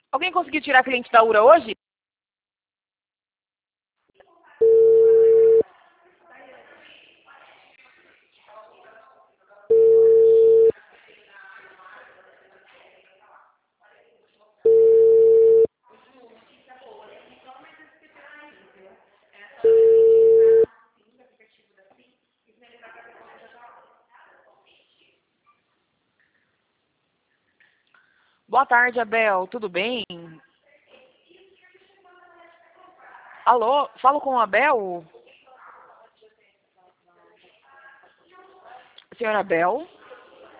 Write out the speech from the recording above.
Alguém conseguiu tirar cliente da URA hoje? Boa tarde, Abel. Tudo bem? Alô? Falo com o Abel? Senhor Abel?